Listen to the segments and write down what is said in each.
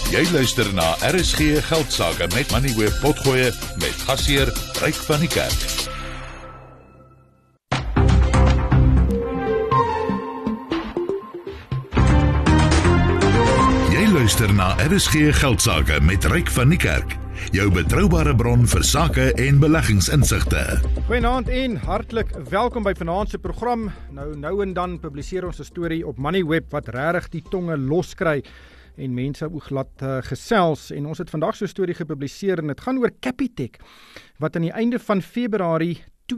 Jy luister na RSG Geldsaake met Moneyweb Potgoe met gasheer Ryk van die Kerk. Jy luister na RSG Geldsaake met Ryk van die Kerk. Jou betroubare bron vir sake en beleggingsinsigte. Goeienaand en hartlik welkom by vanaand se program. Nou en dan publiseer ons 'n storie op Moneyweb wat regtig die tonge loskry en mense ook glad gesels. En ons het vandag so 'n storie gepubliseer en dit gaan oor Capitec wat aan die einde van Februarie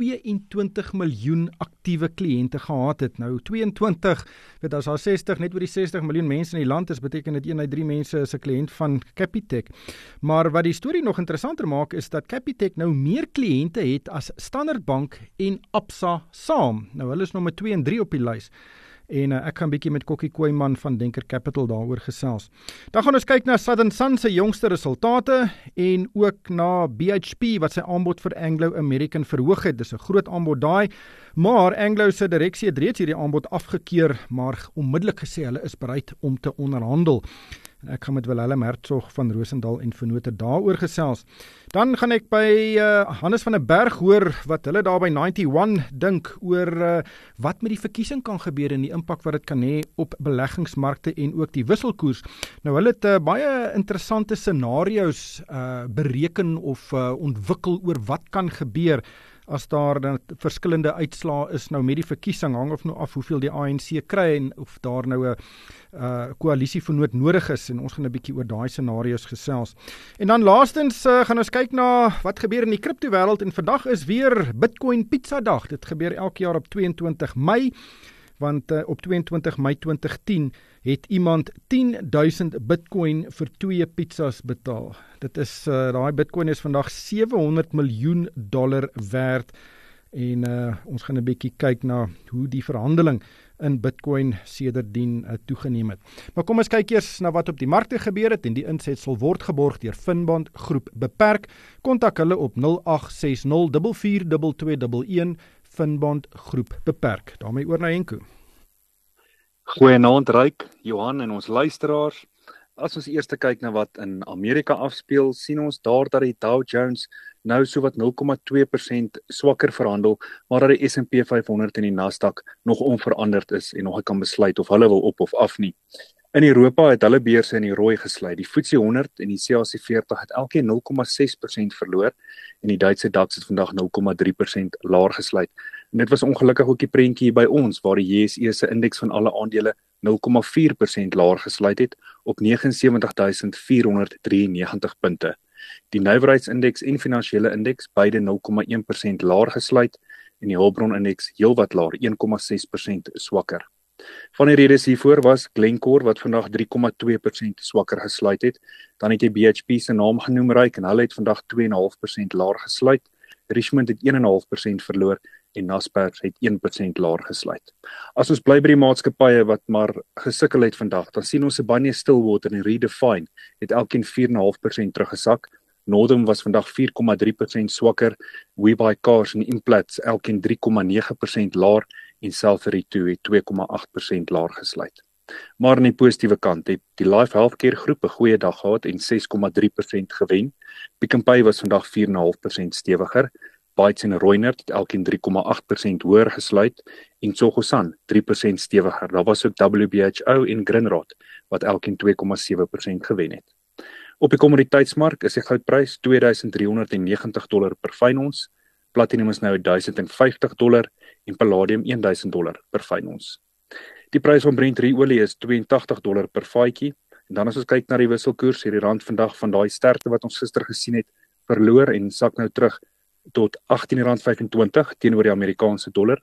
22 miljoen aktiewe kliënte gehad het. Nou 22, weet as daar 60, net oor die 60 miljoen mense in die land is, beteken dit 1 uit 3 mense is 'n kliënt van Capitec. Maar wat die storie nog interessanter maak is dat Capitec nou meer kliënte het as Standard Bank en Absa saam. Nou hulle is nommer 2 en 3 op die lys. En ek gaan bietjie met Kokkie Kooiman van Denker Capital daaroor gesels. Dan gaan ons kyk na Southern Sun se jongste resultate en ook na BHP wat sy aanbod vir Anglo American verhoog het. Dis 'n groot aanbod daai, maar Anglo se direksie het reeds hierdie aanbod afgekeur, maar onmiddellik gesê hulle is bereid om te onderhandel. En ek gaan met Willem Hertzog van Roosendaal en Vennote daaroor gesels. Dan gaan ek by Hannes van der Berg hoor wat hulle daar by 91 dink oor wat met die verkiesing kan gebeur en die impak wat dit kan hê op beleggingsmarkte en ook die wisselkoers. Nou hulle het baie interessante scenario's bereken of ontwikkel oor wat kan gebeur as daar verskillende uitslae is nou met die verkiesing, hang of nou af hoeveel die ANC kry en of daar nou 'n koalisievernoot nodig is, en ons gaan 'n bietjie oor daai scenario's gesels. En dan laastens gaan ons kyk na wat gebeur in die kriptowêreld, en vandag is weer Bitcoin Pizza Dag. Dit gebeur elke jaar op 22 Mei, want op 22 Mei 2010 het iemand 10.000 Bitcoin vir 2 pizzas betaal. Dit is, daai Bitcoin is vandag $700 miljoen werd, en ons gaan 'n bietjie kyk na hoe die verhandeling in Bitcoin sedertdien toegeneem het. Maar kom ons kyk eers na wat op die markte gebeur het, en die insetsel word geborg deur Finbond Groep Beperk. Kontak hulle op 0860 442211, Finbond Groep Beperk. Daarmee oor na Henko. Goeienaand Ryk, Johan en ons luisteraars. As ons eers kyk na wat in Amerika afspeel, sien ons daar dat die Dow Jones nou so wat 0,2% swakker verhandel, maar dat die S&P 500 en die Nasdaq nog onveranderd is en nog kan besluit of hulle wil op of af nie. In Europa het hulle beurse in die rooi gesluit. Die FTSE 100 en die CAC 40 het elkeen 0,6% verloor en die Duitse DAX het vandag 0,3% laer gesluit. En dit was ongelukkig ook die prentjie by ons, waar die JSE se indeks van alle aandele 0,4% laer gesluit het op 79.493 punte. Die nywerheidsindeks en finansiële indeks beide 0,1% laer gesluit en die hulpbronindeks heelwat laer, 1,6% swakker. Van die redes hiervoor was Glencore wat vandag 3,2% swakker gesluit het. Dan het jy BHP se naam genoem Ryk en hulle het vandag 2,5% laer gesluit. Richmond het 1,5% verloor en Naspers het 1% laer gesluit. As ons bly by die maatskappye wat maar gesukkel het vandag, dan sien ons Sibanye-Stillwater en Redefine het elkeen 4,5% teruggesak. Northam was vandag 4,3% swakker, WeBuyCars en Implats elkeen 3,9% laer en Self32 het 2,8% laer gesluit. Maar aan die positiewe kant het die Life Healthcare groep 'n goeie dag gehad en 6,3% gewen. Pick n Pay was vandag 4,5% stewiger. Bytes en Reunert het elkeen 3,8% hoër gesluit en Tsogosan 3% stewiger. Daar was ook WBHO en Grindrod wat elkeen 2,7% gewen het. Op die kommoditeitsmark is die goudprys $2,390 per fyn ons, platinum is nou $1,050 en palladium $1,000 per fyn ons. Die prys van Brent olie is $82 per vatjie, en dan as ons kyk na die wisselkoers, het die rand vandag van daai sterkte wat ons gister gesien het, verloor en sak nou terug tot R18.25 teenoor die Amerikaanse dollar,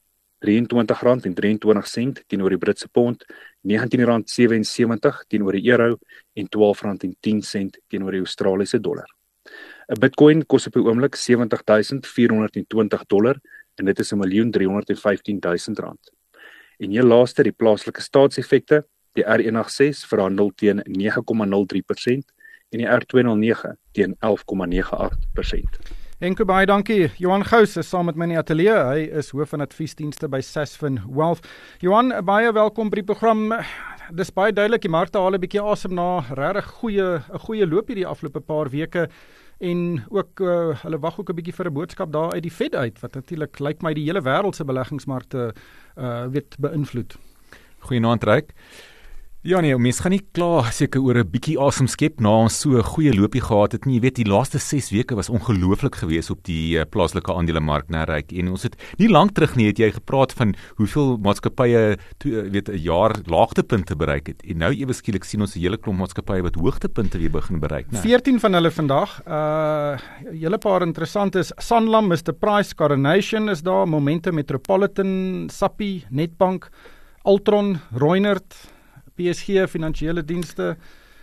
R23.23 teenoor die Britse pond, R19.77 teenoor die euro en R12.10 teenoor die Australiese dollar. 'n Bitcoin kos op die oomblik $70.420 en dit is R1.315.000. En heel laaste, die plaaslike staatseffekte, die R186 verhandel teen 9,03% en die R209 teen 11,98%. Enko, baie dankie. Johan Gous is saam met my in die ateljee. Hy is hoof van adviesdienste by Sasfin Wealth. Johan, baie welkom by die program. Dis baie duidelik, die markte haal 'n bietjie asem na regtig 'n goeie loop hierdie afgelope paar weke. En ook hulle wag ook 'n bietjie vir 'n boodskap daar uit die Fed uit, wat natuurlik lyk my die hele wêreld se beleggingsmarkte beïnvloed. Goeienaand, Ryk. Ja nee, mens gaan nie klaar seker oor 'n bietjie asem skep na ons so 'n goeie loopie gehad het nie. Jy weet, die laaste 6 weke was ongelooflik geweest op die plaaslike aandelemark, né, Ryk. En ons het nie lank terug nie, het jy gepraat van hoeveel maatskappye 'n jaar laagtepunte bereik het. En nou ewe skielik sien ons 'n hele klomp maatskappye wat hoogtepunte weer begin bereik, né. 14 van hulle vandag. Hele paar interessant is Sanlam, Mr Price, Coronation is daar, Momentum, Metropolitan, Sappi, Netbank, Altron, Reunert, PSG, finansiële dienste,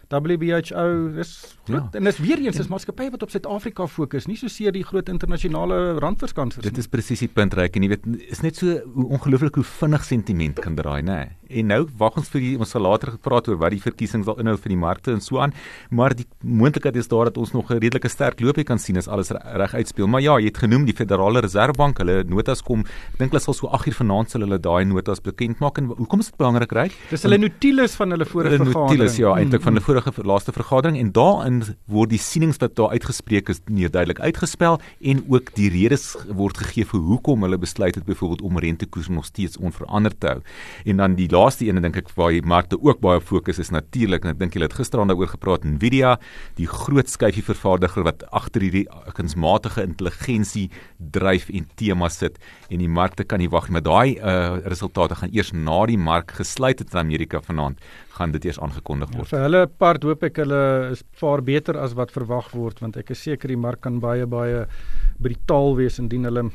WBHO, dis groot, en dis weer eens is maatskappye wat op Suid-Afrika fokus, nie so seer die groot internasionale randverskansers. Dit is presies die punt, Ryk, en jy weet, is net so ongelooflik hoe vinnig sentiment kan draai, né? En nou wag ons vir ons sal later gepraat oor wat die verkiesings sal inhou vir die markte en so aan, maar die moontlikheid is daar dat ons nog 'n redelike sterk loopie kan sien as alles reg uitspeel. Maar ja, jy het genoem die Federale Reservebank, hulle notas kom, ek dink hulle sal so 8:00 vanaand sal hulle daai notas bekend maak. En hoekom is dit belangrik, Ryk? Dis hulle notules van hulle vorige vergadering. Notules, ja, eintlik van hulle laaste vergadering, en daarin word die sienings wat daar uitgespreek is meer duidelik uitgespel, en ook die redes word gegee vir hoekom hulle besluit het byvoorbeeld om rentekoerse nog steeds onveranderd te hou. En dan die laaste ene, dink ek, waar die markte ook baie fokus is natuurlik, en ek dink julle het gisteraan daaroor gepraat, Nvidia, die groot skyfie vervaardiger wat agter hierdie kunsmatige intelligensie dryf en tema sit, en die markte kan nie wag nie, maar daai resultate gaan eers na die mark gesluit het in Amerika vanaand, gaan dit eers aangekondig word. Ja, vir hulle part hoop ek hulle is vaar beter as wat verwag word, want ek is seker die mark kan baie brutaal wees indien hulle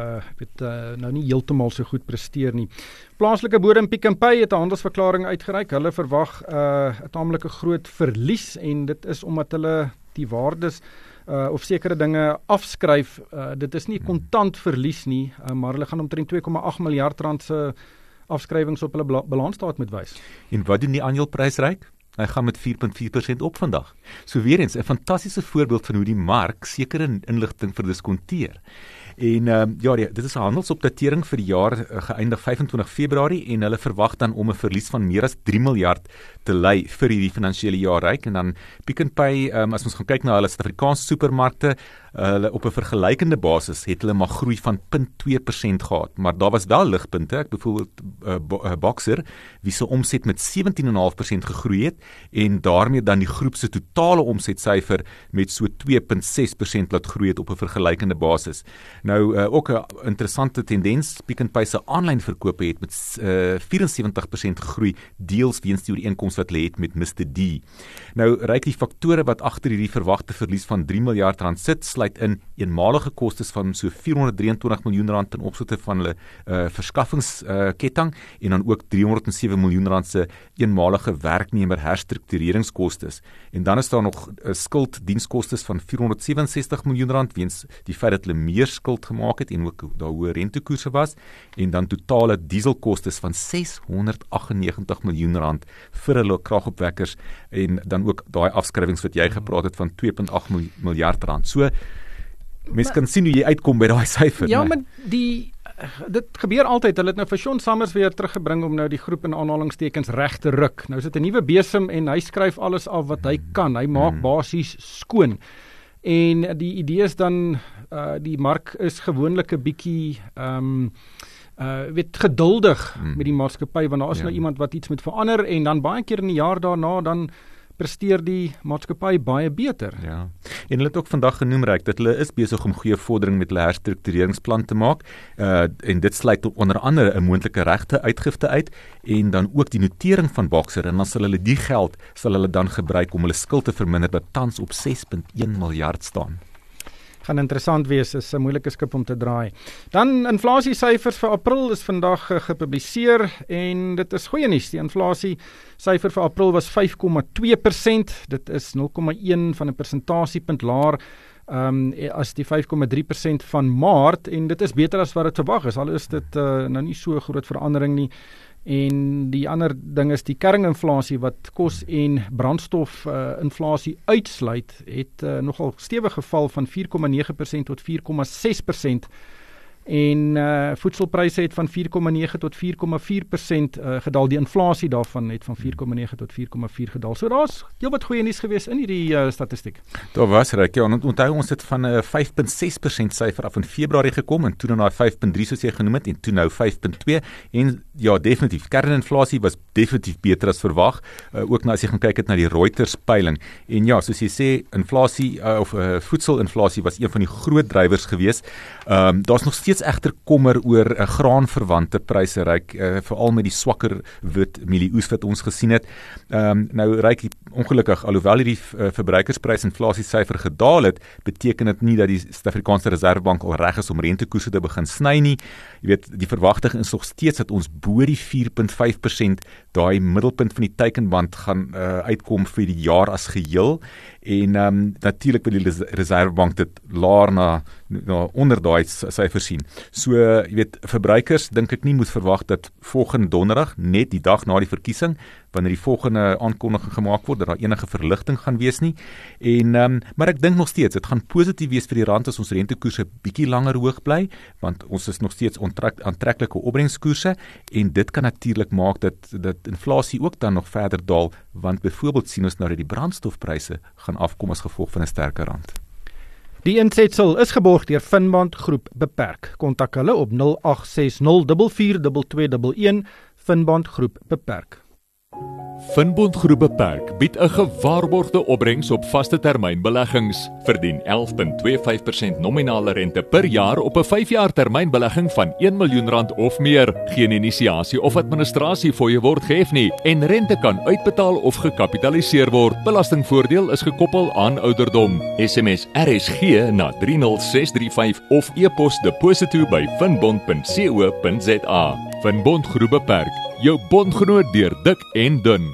nou nie heeltemal so goed presteer nie. Plaaslike bodem Pick n Pay het 'n handelsverklaring uitgereik. Hulle verwag 'n taamlike groot verlies, en dit is omdat hulle die waardes of sekere dinge afskryf. Dit is nie kontant verlies nie, maar hulle gaan omtrent 2,8 miljard rand se afskrywings op hulle balansstaat moet wys. En wat doen die aandeleprys, Ryk? Hy gaan met 4,4% op vandag. So weer eens 'n fantastiese voorbeeld van hoe die mark sekere inligting verdiskonteer. En dit is 'n handelsopdatering vir die jaar geëindig 25 Februarie, en hulle verwag dan om 'n verlies van meer as 3 miljard te ly vir hierdie finansiële jaar, Ryk. En dan Pick n Pay, as ons gaan kyk na hulle Suid-Afrikaanse supermarkte, hulle op 'n vergelykende basis het hulle maar groei van 0,2% gehad, maar daar was wel ligpunte, ek byvoorbeeld Boxer, wie se omset met 17,5% gegroei het, en daarmee dan die groep se totale omsetsyfer met so 2,6% laat groei het op 'n vergelykende basis. Nou ook 'n interessante tendens, Pick n Pay se aanlyn verkope het met 74% gegroei, deels weens die ooreenkoms wat hulle het met Mr D. Nou Ryk, die faktore wat agter hierdie verwagte verlies van 3 miljard rand sit, sluit in eenmalige kostes van so 423 miljoen rand ten opsigte van hulle verskaffingsketting, en dan ook 307 miljoen rand se eenmalige werknemer herstruktureringskostes. En dan is daar nog skulddienskostes van 467 miljoen rand weens die feit dat hulle meer skuld gemaak het en ook daar hoë rentekoerse was, en dan totale dieselkostes van 698 miljoen rand vir hulle kragopwekkers, en dan ook daai afskrywings wat jy gepraat het van 2,8 miljard rand. So mens kan sien hoe jy uitkom by daai syfer. Ja, maar dit gebeur altyd. Hulle het nou vir Sean Summers weer teruggebring om nou die groep in aanhalingstekens reg te ruk. Nou is dit 'n nuwe besem, en hy skryf alles af wat hy kan. Hy maak basies skoon. En die idee is dan die mark is gewoonlik 'n bietjie geduldig met die maatskappy, want daar is nou iemand wat iets moet verander, en dan baie keer in die jaar daarna dan presteer die maatskappy baie beter. Ja. En hulle het ook vandag genoem, Ryk, dat hulle is besig om goeie vordering met hulle herstruktureringsplan te maak, en dit sluit onder andere 'n moontlike regte uitgifte uit, en dan ook die notering van Boxer, en dan sal hulle die geld dan gebruik om hulle skuld te verminder, wat tans op 6,1 miljard staan. Gaan interessant wees, is 'n moeilike skip om te draai. Dan inflasiesyfers vir April is vandag gepubliseer, en dit is goeie nuus. Die inflasiesyfer vir April was 5,2%. Dit is 0,1 van 'n persentasiepunt laer as die 5,3% van Maart, en dit is beter as wat dit verwag is. Al is dit nou nie so groot verandering nie. En die ander ding is die kerringinflasie wat kos en brandstof inflasie uitsluit, het nogal stewig geval van 4,9% tot 4,6%. En voedselpryse het van 4,9 tot 4,4% gedaal. Die inflasie daarvan het van 4,9 tot 4,4 gedaal. So daar's heelwat goeie nuus gewees in hierdie statistiek. Daar was reg, ja, onthou ons het van 'n 5,6% syfer af in Februarie gekom en toe na 5,3 soos jy genoem het en toe nou 5,2 en ja, definitief kerninflasie was definitief beter as verwag. Ook nou as jy gaan kyk het na die Reuters peiling. En ja, soos jy sê, inflasie of voedselinflasie was een van die groot drywers gewees. Daar's nog steeds egter kommer oor graanverwante pryse, Ryk, veral met die swakker wit mielieoes wat ons gesien het. Nou Ryk, ongelukkig, alhoewel hierdie verbruikersprysinflasiesyfer gedaal het, beteken dit nie dat die Suid-Afrikaanse Reservebank al reg is om rentekoerse te begin sny nie. Jy weet, die verwagting is nog steeds dat ons bo die 4,5% daai middelpunt van die teikenband gaan uitkom vir die jaar as geheel. En natuurlik wil die Reservebank dit laer na onder daai syfer sien. So, jy weet, verbruikers dink ek nie moet verwag dat volgende donderdag, net die dag na die verkiesing, wanneer die volgende aankondiging gemaak word, dat daar enige verligting gaan wees nie. En maar ek dink nog steeds, dit gaan positief wees vir die rand as ons rentekoerse bietjie langer hoog bly, want ons is nog steeds aantreklike opbrengskoerse en dit kan natuurlik maak dat inflasie ook dan nog verder daal, want byvoorbeeld sien ons nou dat die brandstofpryse gaan afkom as gevolg van 'n sterker rand. Die insetsel is geborg deur Finbond Groep Beperk. Kontak hulle op 0860442211. Finbond Groep Beperk. Finbond Groep Beperk bied 'n gewaarborgde opbrengs op vaste termynbeleggings. Verdien 11,25% nominale rente per jaar op 'n 5-jaar termynbelegging van R1 miljoen of meer. Geen inisiasie of administrasie fooie word gehef nie en rente kan uitbetaal of gekapitaliseer word. Belastingvoordeel is gekoppel aan ouderdom. SMS RSG na 30635 of e-pos deposito by finbond.co.za. Finbond Groep Beperk. Jou bondgenoot deur dik en dun.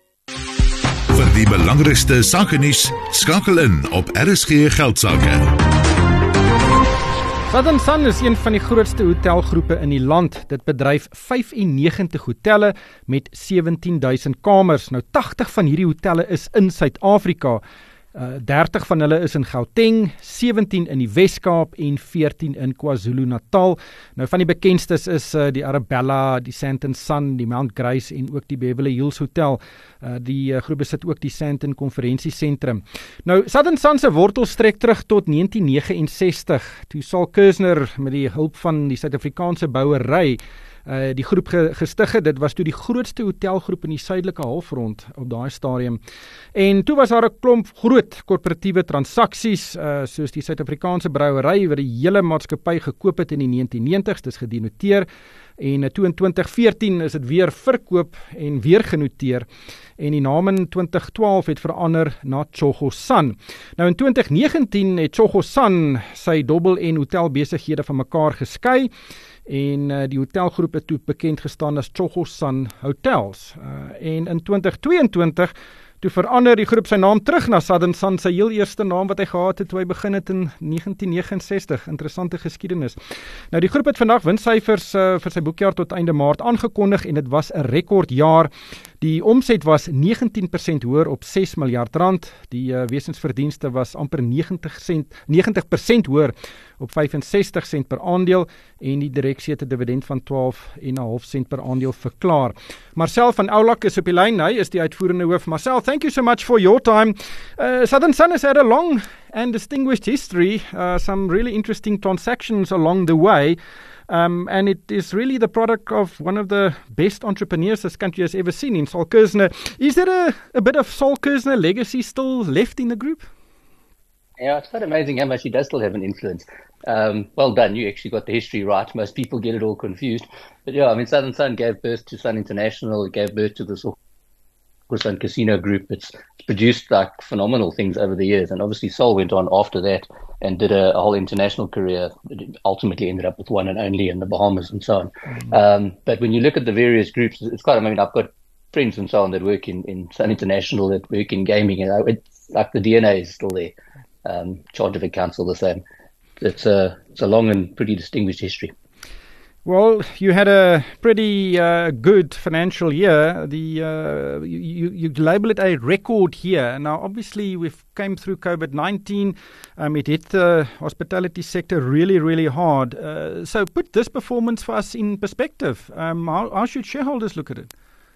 Vir die belangrikste sakenuus, skakel in op RSG Geldsaake. Southern Sun is een van die grootste hotelgroepe in die land. Dit bedryf 95 hotelle met 17,000 kamers. Nou 80 van hierdie hotelle is in Suid-Afrika. 30 van hulle is in Gauteng, 17 in die Wes-Kaap en 14 in KwaZulu-Natal. Nou van die bekendstes is die Arabella, die Sandton Sun, die Mount Grace en ook die Beverly Hills Hotel. Die groep besit ook die Sandton Konferensiesentrum. Nou Southern Sun se wortels strek terug tot 1969, toe Saul Kersner met die hulp van die Suid-Afrikaanse bouery die groep gestig het. Dit was toe die grootste hotelgroep in die suidelike halfrond op daai stadium. En toe was daar 'n klomp groot korporatiewe transaksies, soos die Suid-Afrikaanse brouery wat die hele maatskappy gekoop het in die 1990s, dis gedenoteer. En toe in 2014 is dit weer verkoop en weer genoteer. En die naam in 2012 het verander na Tsogo Sun. Nou in 2019 het Tsogo Sun sy dobbel- en hotelbesighede van mekaar geskei. En die hotelgroep het toe bekend gestaan as Tsogo Sun Hotels. En in 2022 toe verander die groep sy naam terug na Southern Sun, sy heel eerste naam wat hy gehad het toe hy begin het in 1969. Interessante geskiedenis. Nou die groep het vandag winssyfers vir sy boekjaar tot einde Maart aangekondig en dit was 'n rekordjaar. Die omset was 19% hoër op 6 miljard rand. Die wesensverdienste was amper 90% hoër op 65 sent per aandeel en die direksie het 'n dividend van 12,5 sent per aandeel verklaar. Marcel van Oulak is op die lyn. Hy is die uitvoerende hoof. Marcel, thank you so much for your time. Southern Sun has had a long and distinguished history, some really interesting transactions along the way. And it is really the product of one of the best entrepreneurs this country has ever seen in Saul Kersner. Is there a bit of Saul Kersner legacy still left in the group? Yeah, it's quite amazing how much he does still have an influence. Well done, you actually got the history right. Most people get it all confused. But yeah, I mean, Southern Sun gave birth to Sun International, it gave birth to the Sun Casino Group. It's produced like phenomenal things over the years, and obviously Saul went on after that and did a whole international career. It ultimately ended up with one and only in the Bahamas and so on. But when you look at the various groups, it's quite, I mean, I've got friends and so on that work in Sun International, that work in gaming, and it's like the DNA is still there. Charge of accounts all the same. It's a long and pretty distinguished history. Well, you had a pretty good financial year. You label it a record year. Now, obviously, we've came through COVID-19. It hit the hospitality sector really, really hard. So put this performance for us in perspective. How should shareholders look at it?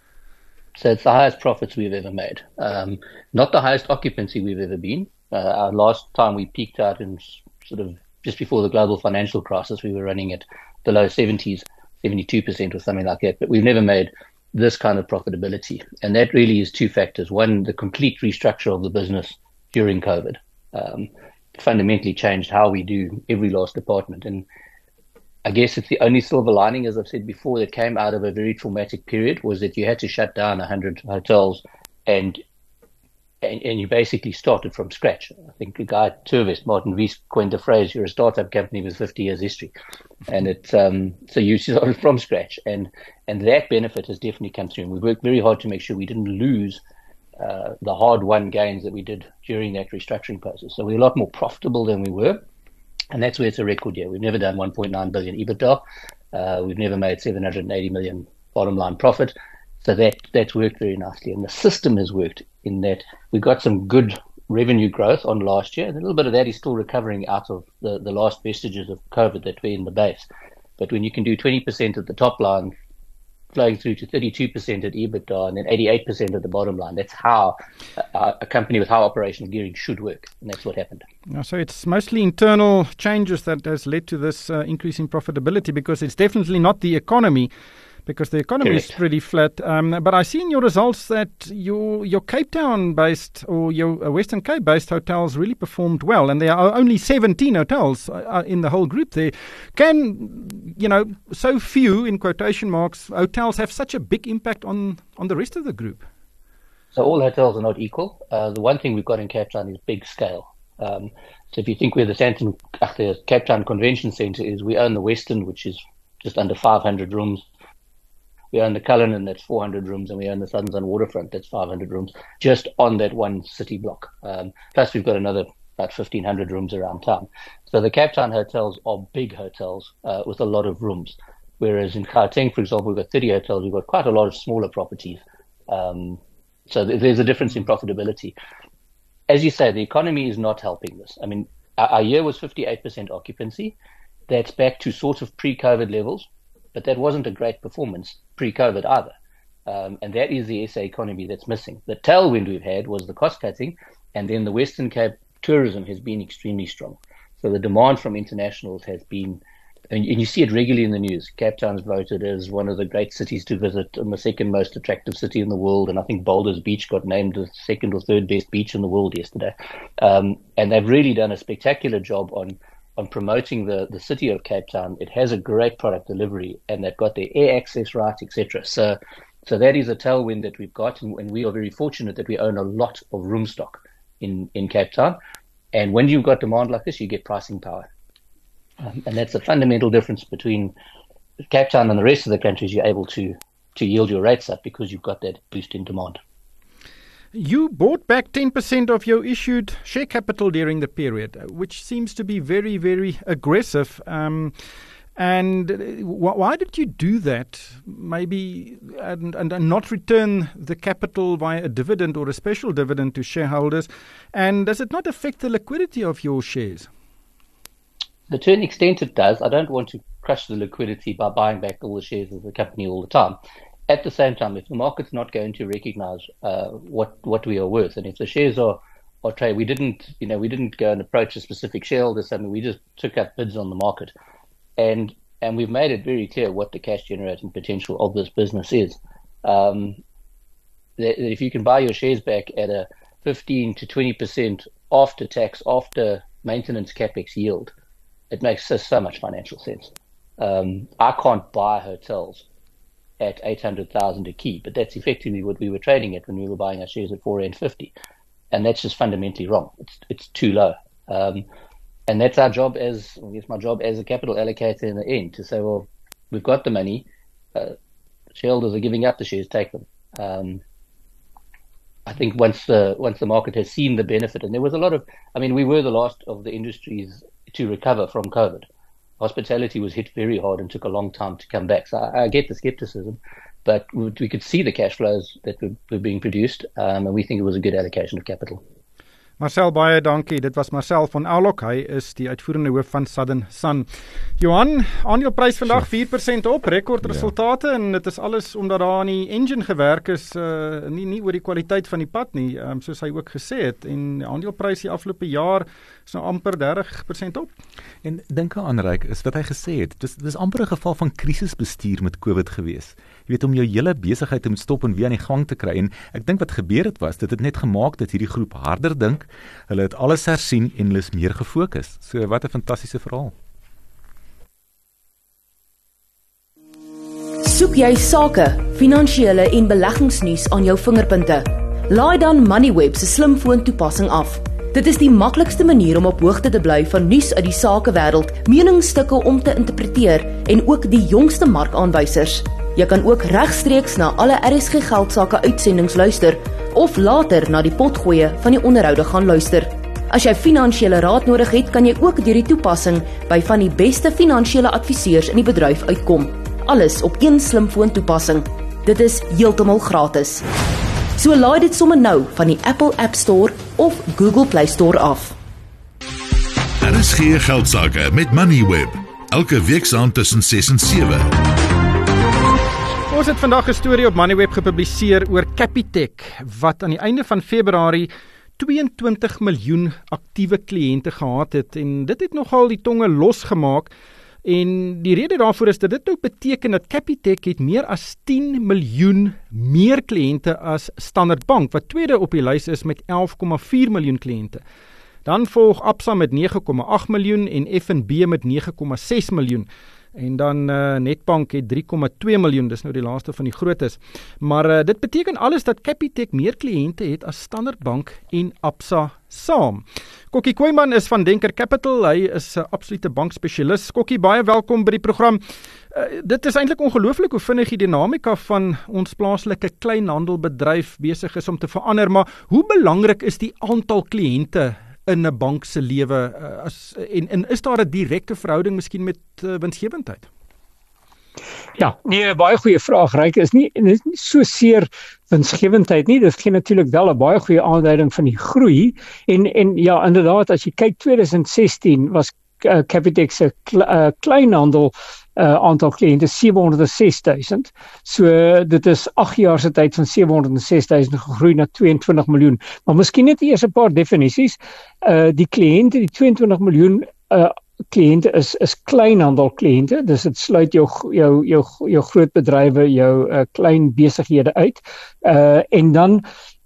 So it's the highest profits we've ever made. Not the highest occupancy we've ever been. Our last time we peaked out in sort of just before the global financial crisis, we were running at the low 70s, 72% or something like that. But we've never made this kind of profitability. And that really is two factors. One, the complete restructure of the business during COVID fundamentally changed how we do every last department. And I guess it's the only silver lining, as I've said before, that came out of a very traumatic period was that you had to shut down 100 hotels and you basically started from scratch. I think the guy at Turvest, Martin Wies, coined the phrase, you're a startup company with 50 years history. And it's so you started from scratch. And that benefit has definitely come through. And we worked very hard to make sure we didn't lose the hard-won gains that we did during that restructuring process. So we're a lot more profitable than we were. And that's where it's a record year. We've never done 1.9 billion EBITDA. We've never made 780 million bottom line profit. So that's worked very nicely. And the system has worked in that we got some good revenue growth on last year. And a little bit of that is still recovering out of the last vestiges of COVID that were in the base. But when you can do 20% at the top line, flowing through to 32% at EBITDA and then 88% at the bottom line, that's how a company with high operational gearing should work. And that's what happened. So it's mostly internal changes that has led to this increase in profitability, because it's definitely not the economy. Because the economy Correct. is pretty flat. But I see in your results that your Cape Town-based or your Western Cape-based hotels really performed well. And there are only 17 hotels in the whole group there. Can, so few, in quotation marks, hotels have such a big impact on the rest of the group? So all hotels are not equal. The one thing we've got in Cape Town is big scale. So if you think where the Cape Town Convention Centre is, we own the Westin, which is just under 500 rooms. We own the Cullinan, that's 400 rooms, and we own the Southern Sun Waterfront, that's 500 rooms, just on that one city block. Plus, we've got another about 1,500 rooms around town. So the Cape Town hotels are big hotels with a lot of rooms. Whereas in Gauteng, for example, we've got 30 hotels, we've got quite a lot of smaller properties. So there's a difference in profitability. As you say, the economy is not helping this. I mean, our year was 58% occupancy. That's back to sort of pre-COVID levels. But that wasn't a great performance pre-COVID either. And that is the SA economy that's missing. The tailwind we've had was the cost cutting, and then the Western Cape tourism has been extremely strong. So the demand from internationals has been, and you see it regularly in the news. Cape Town is voted as one of the great cities to visit and the second most attractive city in the world. And I think Boulders Beach got named the second or third best beach in the world yesterday. And they've really done a spectacular job on promoting the city of Cape Town. It has a great product delivery, and they've got their air access right, etc. So that is a tailwind that we've got, and we are very fortunate that we own a lot of room stock in Cape Town. And when you've got demand like this, you get pricing power. And that's a fundamental difference between Cape Town and the rest of the country. You're able to yield your rates up because you've got that boost in demand. You bought back 10% of your issued share capital during the period, which seems to be very, very aggressive. And why did you do that? Maybe and not return the capital via a dividend or a special dividend to shareholders? And does it not affect the liquidity of your shares? To an extent it does. I don't want to crush the liquidity by buying back all the shares of the company all the time. At the same time, if the market's not going to recognize what we are worth, and if the shares are trade, we didn't go and approach a specific shareholder. We just took up bids on the market, and we've made it very clear what the cash generating potential of this business is. That if you can buy your shares back at a 15 to 20% after tax, after maintenance capex yield, it makes so much financial sense. I can't buy hotels at 800,000 a key, but that's effectively what we were trading at when we were buying our shares at 4.50, and that's just fundamentally wrong. It's too low, and that's our job my job as a capital allocator in the end to say, well, we've got the money, shareholders are giving up the shares, take them. I think once the market has seen the benefit, and there was a lot of, we were the last of the industries to recover from COVID. hospitality was hit very hard and took a long time to come back. So I get the skepticism, but we could see the cash flows that were being produced, and we think it was a good allocation of capital. Marcel, baie dankie. Dit was Marcel van Oulock. Hy is die uitvoerende hoof van Southern Sun. Johan, aandeleprys vandag 4% op, rekordresultate, en dit is alles omdat daar aan die engine gewerk is, nie oor die kwaliteit van die pad nie, soos hy ook gesê het, en die aandeleprys die afgelope jaar is nou amper 30% op. En dink aan Ryk, is wat hy gesê het, dis amper 'n geval van krisisbestuur met COVID gewees. Jy weet, om jou hele besigheid te moet stop en weer aan die gang te kry, en ek dink wat gebeur het was, dit het net gemaak dat hierdie groep harder dink, hulle het alles hersien en hulle is meer gefokus. So wat 'n fantastiese verhaal. Soek jy sake, finansiële en beleggingsnuus aan jou vingerpunte? Laai dan MoneyWeb se slimfoon toepassing af. Dit is die maklikste manier om op hoogte te bly van nuus uit die sakewêreld, meningsstukke om te interpreteer en ook die jongste markaanwysers. Jy kan ook regstreeks na alle RSG Geldsaake uitsendings luister of later na die potgoeie van die onderhoude gaan luister. As jy finansiële raad nodig het, kan jy ook deur die toepassing by van die beste finansiële adviseurs in die bedryf uitkom. Alles op een slimfoon toepassing. Dit is heeltemal gratis. So laai dit sommer nou van die Apple App Store of Google Play Store af. RSG Geldsaake met MoneyWeb. Elke weeksaand tussen 6 en 7. Ons het vandag 'n storie op MoneyWeb gepubliseer oor Capitec, wat aan die einde van Februarie 22 miljoen aktiewe kliënte gehad het, en dit het nogal die tonge losgemaak. En die rede daarvoor is dat dit ook beteken dat Capitec het meer as 10 miljoen meer kliënte as Standard Bank, wat tweede op die lys is met 11,4 miljoen kliënte. Dan volg Absa met 9,8 miljoen en FNB met 9,6 miljoen. En dan Nedbank het 3,2 miljoen, dis nou die laaste van die grootes. Maar dit beteken alles dat Capitec meer kliënte het as Standard Bank en Absa saam. Kokkie Kooiman is van Denker Capital, hy is 'n absolute bankspesialis. Kokkie, baie welkom by die program. Dit is eintlik ongelooflik hoe vinnig die dinamika van ons plaaslike kleinhandelbedryf besig is om te verander, maar hoe belangrik is die aantal kliënte in 'n bank se lewe, en is daar 'n direkte verhouding miskien met winsgewendheid? Ja, nee, baie goeie vraag, Ryk. Is nie so seer winsgewendheid nie. Dit gee natuurlik wel 'n baie goeie aanduiding van die groei. En ja, inderdaad, as jy kyk 2016 was Capitec se kleinhandel aantal kliënte 706,000. So dit is 8 jaar se tyd van 706,000 gegroei na 22 miljoen. Maar miskien net eers 'n paar definisies. Die kliënte, die 22 miljoen kliënte is kleinhandel kliënte. Dus dit sluit jou groot bedrywe, jou klein besighede uit. En dan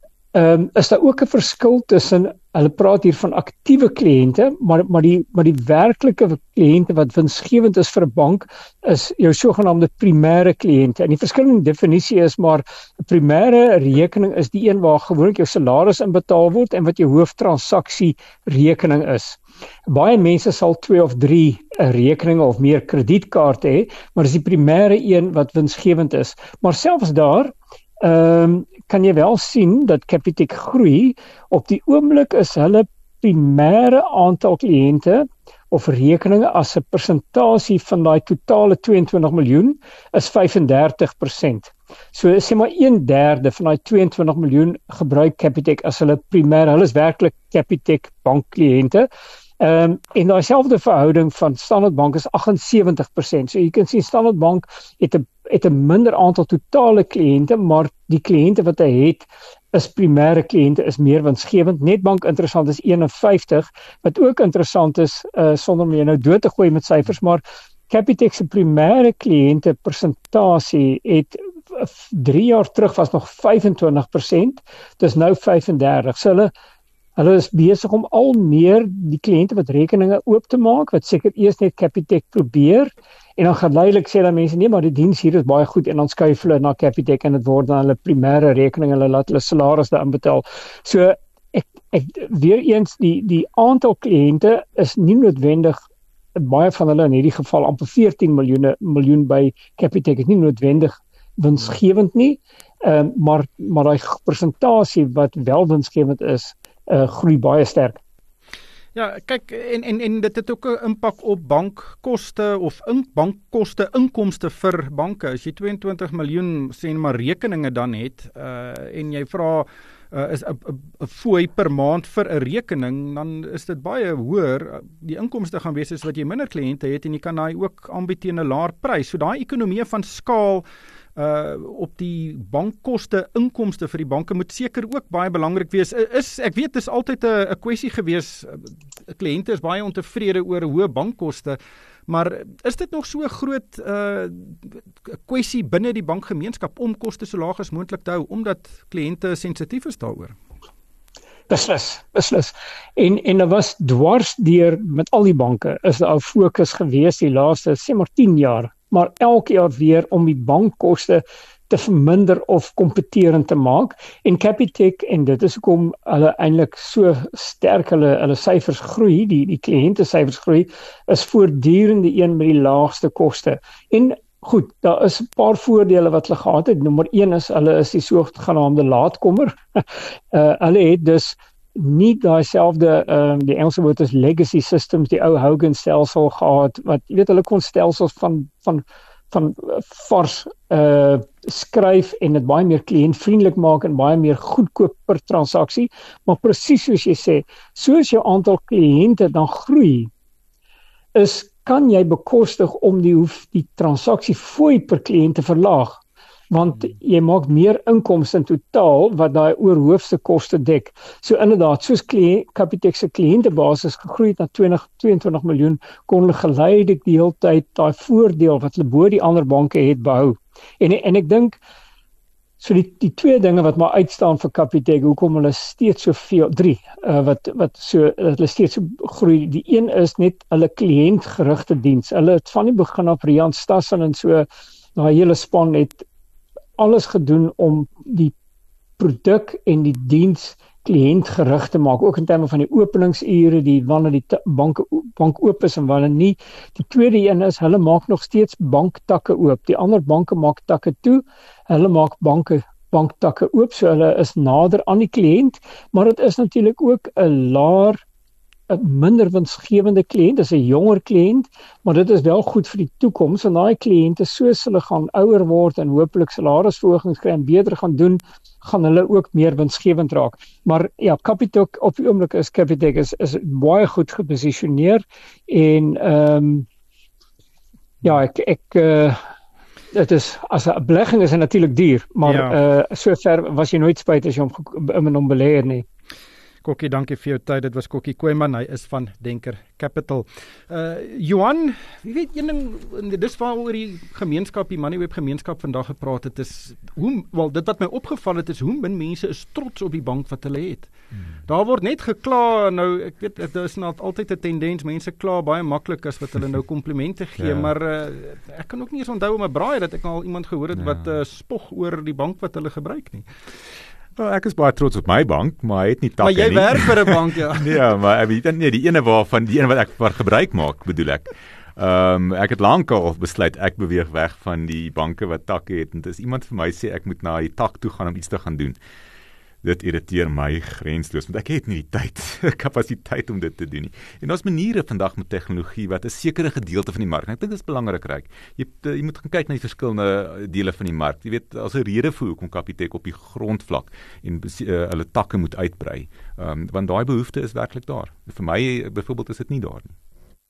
is daar ook 'n verskil tussen, hulle praat hier van aktiewe kliënte, maar die werklike kliënte wat winsgewend is vir 'n bank is jou sogenaamde primêre kliënte. En die verskillende definisie is maar 'n primêre rekening is die een waar gewoonlik jou salaris in betaal word en wat jou hooftransaksie rekening is. Baie mense sal 2 of 3 rekeninge of meer kredietkaarte hê, maar dis die primêre een wat winsgewend is. Maar selfs daar kan jy wel sien dat Capitec groei. Op die oomblik is hulle primêre aantal kliënte of rekeninge as 'n persentasie van daai totale 22 miljoen is 35%. So sê maar 1/3 van daai 22 miljoen gebruik Capitec as hulle primêre, hulle is werklik Capitec bankkliënte. En daai selfde verhouding van Standard Bank is 78%. So jy kan sien Standard Bank het 'n minder aantal totale kliënte, maar die kliënte wat hy het is primêre kliënte, is meer winsgewend. Nedbank interessant is 51, wat ook interessant is, sonder om jy nou dood te gooi met syfers, maar Capitec se primêre kliënte persentasie het 3 jaar terug was nog 25%, dis nou 35%. So hulle is besig om al meer die kliënte wat rekeninge oop te maak, wat seker eers net Capitec probeer, en dan geleidelik sê dan mense, nee, maar die diens hier is baie goed, en dan skuif hulle na Capitec en dit word dan hulle primêre rekening, hulle laat hulle salaris daarin betaal. So, ek weer eens, die aantal kliënte is nie noodwendig, baie van hulle in hierdie geval amper 14 miljoen by Capitec is nie noodwendig winsgewend nie, maar daai persentasie wat wel winsgewend is, groei baie sterk. Ja, kyk, en dit het ook 'n impak op bankkoste of bankkoste inkomste vir banke. As jy 22 miljoen sê maar rekeninge dan het en jy vra is 'n fooi per maand vir 'n rekening, dan is dit baie hoër. Die inkomste gaan wees as wat jy minder kliënte het en jy kan daai ook aanbied teen 'n laer prys. So daai ekonomie van skaal op die bankkoste inkomste vir die banke moet seker ook baie belangrik wees. Ek weet dis altyd 'n kwessie gewees. Kliënte is baie ontevrede oor hoë bankkoste, maar is dit nog so 'n groot kwessie binne die bankgemeenskap om koste so laag as moontlik te hou omdat kliënte sensitief is daaroor? Beslis. En daar was dwars deur met al die banke is daar 'n fokus gewees die laaste sê maar 10 jaar, maar elke jaar weer om die bankkoste te verminder of kompeterend te maak. En Capitec, en dit is hoekom hulle eintlik so sterk hulle syfers groei, die kliënte syfers groei, is voortdurend die een met die laagste koste. En goed, daar is 'n paar voordele wat hulle gehad het. Nommer 1 is hulle is die sogenaamde laatkommer. Hulle het dus nie daai selfde die Engelse woord is legacy systems, die ou Hogan stelsel gehad wat jy weet hulle kon stelsels van vars skryf en dit baie meer kliëntvriendelik maak en baie meer goedkoop per transaksie, maar presies soos jy sê, soos jou aantal kliënte dan groei, kan jy bekostig om die transaksie-fooi per kliënt te verlaag, want jy maak meer inkomste in totaal wat daai oorhoofse koste dek. So inderdaad, soos Capitec se kliëntebasis gegroei het na 22 miljoen, kon hulle geleidelik die hele tyd daai voordeel wat hulle bo die ander banke het behou. En ek dink so die twee dinge wat maar uitstaan vir Capitec, hoekom hulle steeds soveel, 3 wat hulle steeds so groei. Die een is net hulle kliëntgerigte diens. Hulle het van die begin af Rian Stassen en so daai hele span het alles gedoen om die produk en die diens kliëntgerig te maak, ook in terme van die openingsure, wanneer die bank oop is en wanneer nie. Die tweede een is, hulle maak nog steeds banktakke oop. Die ander banke maak takke toe, hulle maak banktakke oop, so hulle is nader aan die kliënt, maar dit is natuurlik ook 'n minder winsgewende kliënt, dis 'n jonger kliënt, maar dit is wel goed vir die toekoms, en daai kliënte soos hulle gaan ouer word en hopelik salarisverhogings kry en beter gaan doen, gaan hulle ook meer winsgewend raak. Maar ja, Capitec op die oomblik is Capitec is baie goed geposisioneer en dit is as 'n belegging is dit natuurlik duur, maar sover was jy nooit spyt as jy hom belê het nie. Kokkie, dankie vir jou tyd. Dit was Kokkie Kooiman, hy is van Denker Capital. Johan, jy weet een ding, dis waaroor die gemeenskap, die Moneyweb gemeenskap vandag gepraat het, is dit wat my opgeval het, is hoe min mense is trots op die bank wat hulle het. Daar word net gekla, nou, ek weet, dit is nou altyd 'n tendens, mense kla baie maklik as wat hulle nou komplimente gee, maar ek kan ook nie eens onthou om 'n braai dat ek al iemand gehoor het wat spog oor die bank wat hulle gebruik nie. Nou, ek is baie trots op my bank, maar hy het nie takke nie. Maar jy werk vir 'n bank, ja. Ja, maar die ene wat ek vir gebruik maak, bedoel ek. Ek het lankal besluit ek beweeg weg van die banke wat takke het, en as iemand vir my sê ek moet na die tak toe gaan om iets te gaan doen, dit irriteer my grensloos, want ek het nie die kapasiteit om dit te doen nie. En daar's maniere vandag met tegnologie wat 'n sekere gedeelte van die mark, en ek dink dit is belangrik, jy moet gaan kyk na die verskillende dele van die mark. Jy weet, as 'n rede vir hoekom Capitec op die grondvlak en hulle takke moet uitbrei, want daai behoefte is werklik daar. Vir my byvoorbeeld is dit nie daar nie.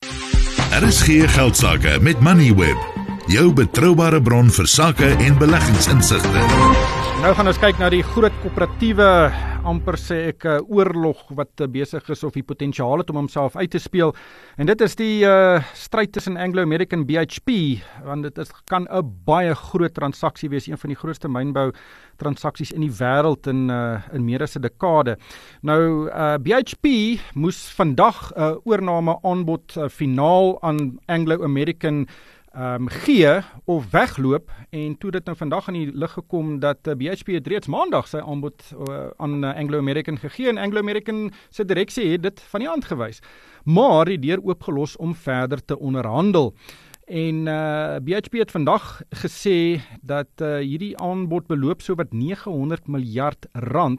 RSG Geldsaake met Moneyweb, jou betroubare bron vir sake en beleggingsinsigte. Nou gaan ons kyk na die groot koöperatiewe, amper sê ek, oorlog wat besig is of die potensiaal het om homself uit te speel. En dit is die stryd tussen Anglo American BHP, want dit kan 'n baie groot transaksie wees, een van die grootste mynbou transaksies in die wêreld in meer as 'n dekade. Nou, BHP moes vandag oorname aanbod finaal aan Anglo American gee of wegloop, en toe dit nou vandag aan die lig gekom dat BHP het reeds maandag sy aanbod aan Anglo American gegee, en Anglo American se direksie het dit van die hand gewys, maar die deur oopgelos om verder te onderhandel. En BHP het vandag gesê dat hierdie aanbod beloop so wat 900 miljard rand,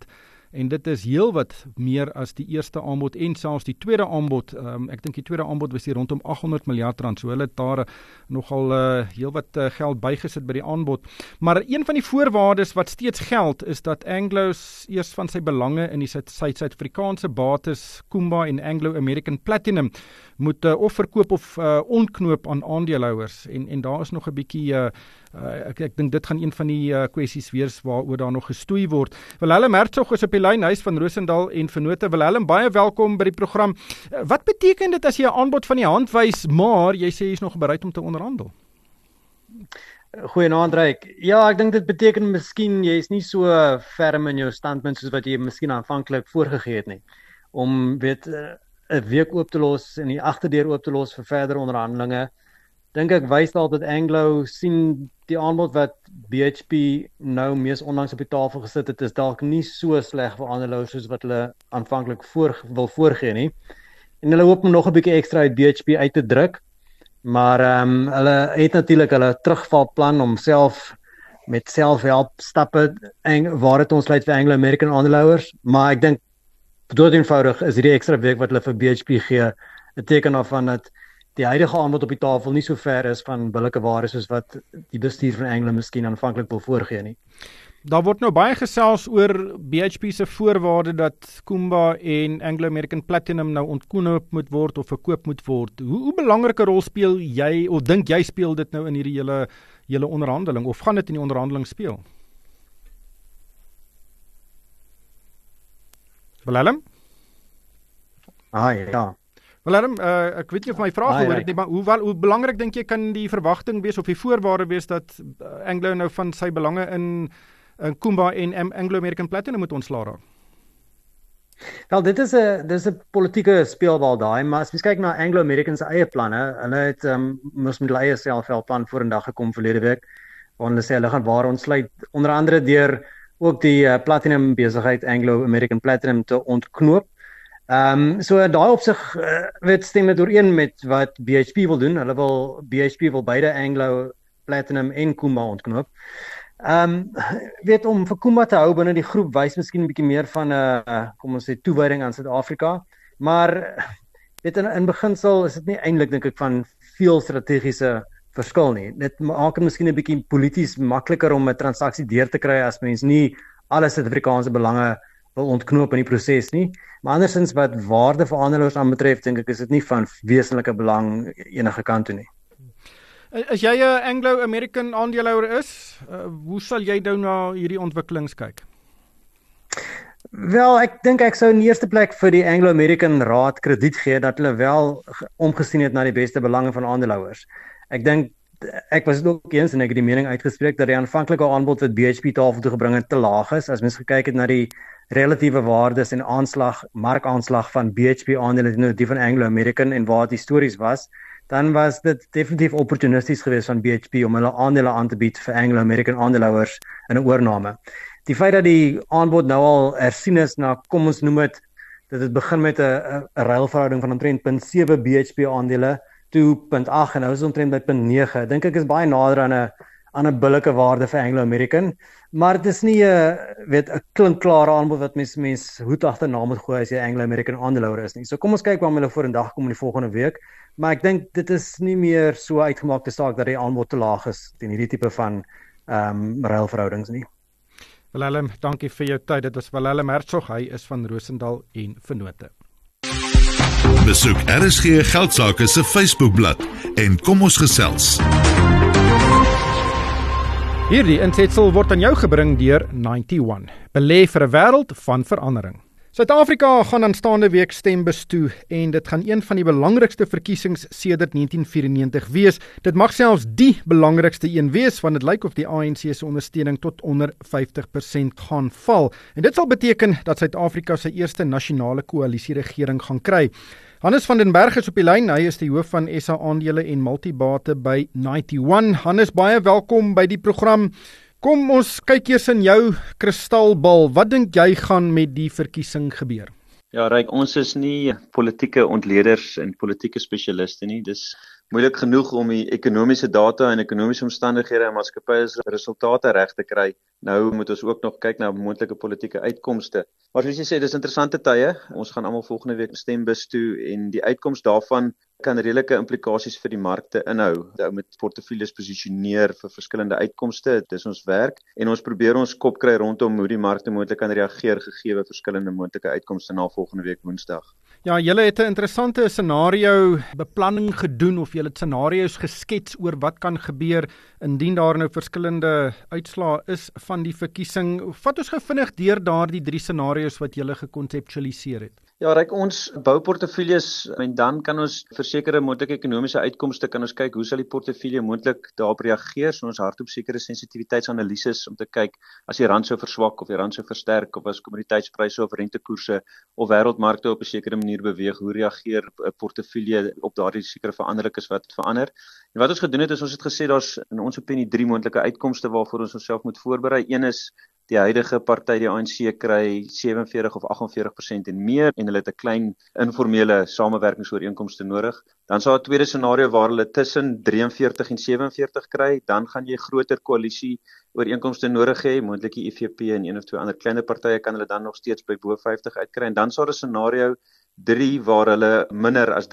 en dit is heelwat meer as die eerste aanbod en selfs die tweede aanbod. Ek dink die tweede aanbod was hier rondom 800 miljard rand, so hulle het daar nogal heelwat geld bygesit by die aanbod. Maar een van die voorwaardes wat steeds geld is dat Anglo's eers van sy belange in die Suid-Afrikaanse bates Kumba en Anglo American Platinum moet of verkoop of ontknoop aan aandeelhouers en daar is nog 'n bietjie ek dink dit gaan een van die kwessies wees waaroor daar nog gestoei word. Willem Hertzog is op die lyn, huis van Roosendaal en Vennote. Willem, baie welkom by die program. Wat beteken dit as jy 'n aanbod van die hand wys, maar jy sê jy is nog bereid om te onderhandel? Goeienaand, Ryk. Ja, ek dink dit beteken miskien jy is nie so ferm in jou standpunt soos wat jy miskien aanvanklik voorgegee het nie. Om 'n week oop te los en die agterdeur oop te los vir verdere onderhandelinge. Dink ek wys al dat Anglo sien die aanbod wat BHP nou mees onlangs op die tafel gesit het, is dalk nie so sleg vir aandeelhouers soos wat hulle aanvanklik wil voorgee nie. En hulle hoop om nog 'n bietjie ekstra uit BHP uit te druk. Maar hulle het natuurlik hulle terugvalplan om met selfhelp stappe waar dit ons lei vir Anglo American aandeelhouers, maar ek dink dood eenvoudig is hierdie ekstra week wat hulle vir BHP gee 'n teken daarvan dat die huidige aanbod op die tafel nie so ver is van billike ware soos wat die bestuur van Anglo miskien aanvanklik wil voorgee nie. Daar word nou baie gesels oor BHP se voorwaarde dat Kumba en Anglo American Platinum nou ontknoop moet word of verkoop moet word. Hoe belangrike rol speel jy of dink jy speel dit nou in hierdie hele onderhandeling of gaan dit in die onderhandeling speel? Willem? Ja. Willem, ek weet nie of my vraag gehoor het nie, maar hoe belangrik dink jy kan die verwagting wees of die voorwaarde wees dat Anglo nou van sy belange in Kumba en Anglo American Platinum moet ontslaa raak? Wel, dit is 'n politieke speelbal daai, maar as jy kyk na Anglo American se eie planne, hulle het mos met hulle eie selfhelpplan vorendag gekom verlede week, waar hulle sê hulle gaan ware ontsluit, onder andere deur ook die platinum besigheid Anglo American Platinum te ontknoop. So daai opsig stem dit ooreen met wat BHP wil doen. BHP wil beide Anglo Platinum en Kumba ontknoop. Om vir Kumba te hou binne die groep wys miskien 'n bietjie meer van 'n kom ons sê toewyding aan Suid-Afrika, maar in beginsel is dit nie eintlik dink ek van veel strategiese verskil nie. Dit maak dit miskien 'n bietjie polities makliker om 'n transaksie deur te kry as mens nie alle Suid-Afrikaanse belange wil ontknoop in die proses nie, maar andersins wat waarde vir aandeelhouers aanbetref, dink ek is dit nie van wesenlike belang enige kant toe nie. As jy 'n Anglo American aandeelhouer is, hoe sal jy nou na hierdie ontwikkelings kyk? Wel, ek dink ek sou in die eerste plek vir die Anglo American Raad krediet gee dat hulle wel omgesien het na die beste belange van aandeelhouers. Ek was dit ook eens en ek het die mening uitgespreek dat die aanvanklike aanbod wat BHP tafel toe gebring het te laag is. As mens gekyk het na die relatiewe waardes en markaanslag van BHP aandele teenoor die van Anglo American en waar dit histories was, dan was dit definitief opportunisties geweest van BHP om hulle aandele aan te bied vir Anglo American aandeelhouers in 'n oorname. Die feit dat die aanbod nou al hersien is na, kom ons noem dit begin met 'n ruilverhouding van omtrent 0.7 BHP aandele toe 0.8 en nou is omtrent by 0.9. Dink ek is baie nader aan 'n billike waarde vir Anglo American, maar dit is nie 'n klinkklare aanbod wat mens hoed agterna moet gooi as jy Anglo American aandeelhouer is nie. So kom ons kyk waar hulle vorendag kom in die volgende week, maar ek dink dit is nie meer so uitgemaakte saak dat die aanbod te laag is teen hierdie tipe van ruilverhoudings nie. Willem, dankie vir jou tyd. Dit was Willem Hertzog, hy is van Roosendaal en Vennote. Besoek RSG Geldsaake se Facebookblad en kom ons gesels. Hierdie insetsel word aan jou gebring deur 91. Belê vir 'n wêreld van verandering. Suid-Afrika gaan aanstaande week stembus toe en dit gaan een van die belangrikste verkiesings sedert 1994 wees. Dit mag selfs die belangrikste een wees want dit lyk of die ANC se ondersteuning tot onder 50% gaan val. En dit sal beteken dat Suid-Afrika sy eerste nasionale koalisieregering gaan kry. Hannes van den Berg is op die lyn. Hy is die hoof van SA Aandele en Multibate by 91. Hannes, baie welkom by die program. Kom ons kyk eers in jou kristalbal. Wat dink jy gaan met die verkiesing gebeur? Ja, Ryk, ons is nie politieke ontleeders en politieke spesialiste nie. Dis moeilik genoeg om die ekonomiese data en ekonomiese omstandighede en maatskappye se resultate reg te kry. Nou moet ons ook nog kyk na moontlike politieke uitkomste. Maar soos jy sê, dis interessante tye. Ons gaan almal volgende week stembus toe en die uitkoms daarvan kan redelike implikasies vir die markte inhou. Ou met portefeuilles posisioneer vir verskillende uitkomste, dis ons werk en ons probeer ons kop kry rondom hoe die markte moontlik kan reageer gegee verskillende moontlike uitkomste na volgende week Woensdag. Ja, julle het 'n interessante scenario beplanning gedoen of julle het scenario's geskets oor wat kan gebeur indien daar nou verskillende uitslae is van die verkiesing. Vat ons gou vinnig deur daardie 3 scenario's wat julle gekonseptualiseer het. Ja, Ryk, ons bou portefeuilles en dan kan ons vir sekere moontlike ekonomiese uitkomste kan ons kyk hoe sal die portefeulje moontlik daarop reageer. So ons hardloop sekere sensitiwiteitsanalises om te kyk as die rand sou verswak of die rand sou versterk of as kommoditeitspryse of rentekoerse of wêreldmarkte op 'n sekere manier beweeg, hoe reageer 'n portefeulje op daardie sekere veranderlikes wat verander. En wat ons gedoen het is ons het gesê daar's in ons opinie 3 moontlike uitkomste waarvoor ons onsself moet voorberei. Een is die huidige party, die ANC, kry 47 of 48% en meer en hulle het 'n klein informele samewerkingsooreenkomste nodig. Dan sal 'n tweede scenario waar hulle tussen 43 en 47 kry, dan gaan jy groter koalisie ooreenkomste nodig hê, moontlik die EFF en een of twee ander kleiner partye kan hulle dan nog steeds by bo 50 uitkry en dan sal 'n scenario 3 waar hulle minder as